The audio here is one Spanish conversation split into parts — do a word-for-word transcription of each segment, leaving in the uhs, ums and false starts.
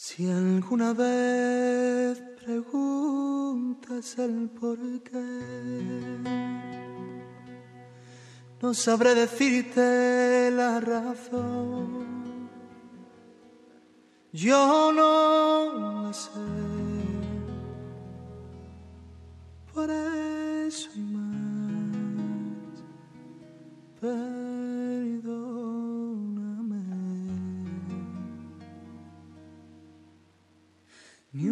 Si alguna vez preguntas el por qué, no sabré decirte la razón. Yo no la sé, por eso y más, perdóname. Ni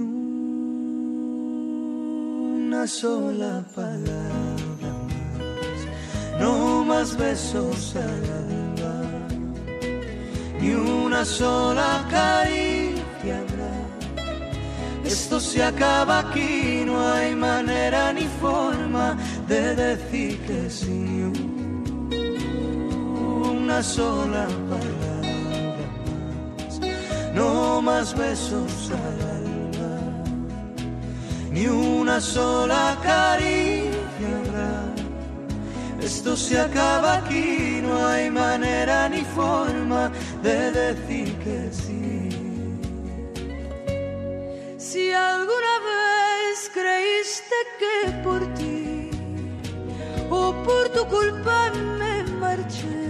una sola palabra más, no más besos al alba, ni una sola caricia habrá. Esto se acaba aquí, no hay manera ni forma de decir que sí. Ni una sola palabra más, no más besos al alba, ni una sola caricia habrá. Esto se acaba aquí, no hay manera ni forma de decir que sí. Si alguna vez creíste que por ti o por tu culpa me marché,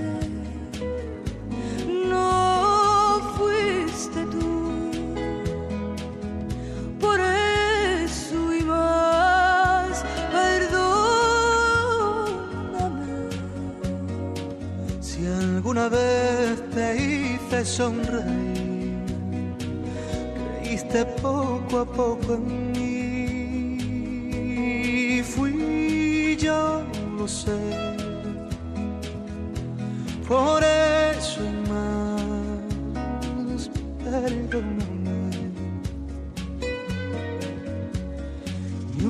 no fuiste tú. Por eso y más, perdóname. Si alguna vez te hice sonreír, creíste poco a poco en mí, fui yo, lo sé. Por eso y más, perdóname. Ni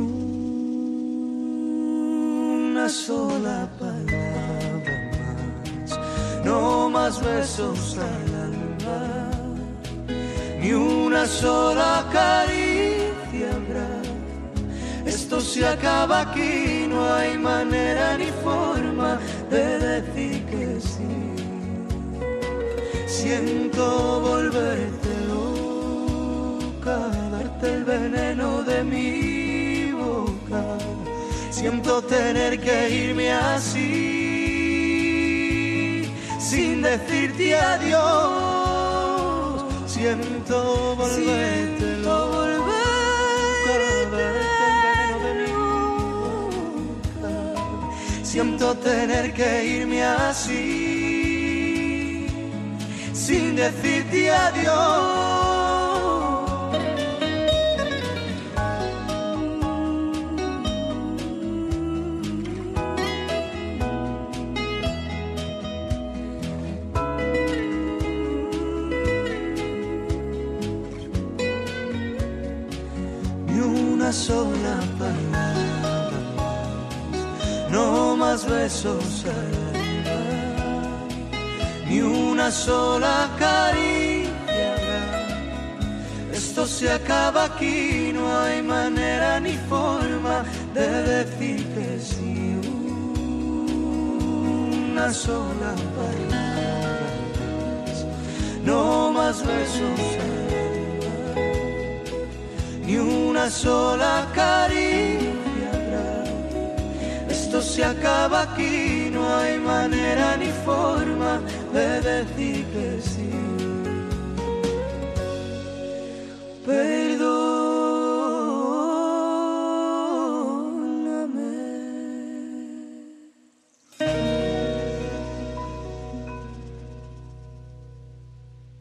una sola palabra más, no más besos al alba, ni una sola caricia habrá. Esto se acaba aquí, no hay manera ni forma de decir que sí. Siento volverte loca, darte el veneno de mi boca. Siento tener que irme así, sin decirte adiós. Siento volverte loca, darte el veneno de mi boca. Siento tener que irme así, sin decirte adiós. Una sola palabra más, no más besos al alba, ni una sola caricia habrá. Esto se acaba aquí, no hay manera ni forma de decir que sí. Una sola palabra más, no más besos al alba, ni una sola caricia habrá. Esto se acaba aquí, no hay manera ni forma de decir que sí.